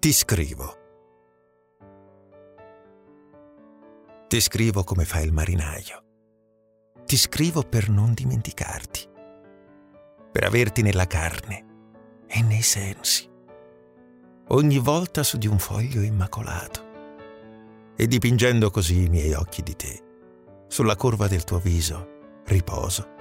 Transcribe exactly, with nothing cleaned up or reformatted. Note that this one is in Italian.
Ti scrivo. Ti scrivo come fa il marinaio. Ti scrivo per non dimenticarti, per averti nella carne e nei sensi, ogni volta su di un foglio immacolato, e dipingendo così i miei occhi di te, sulla curva del tuo viso riposo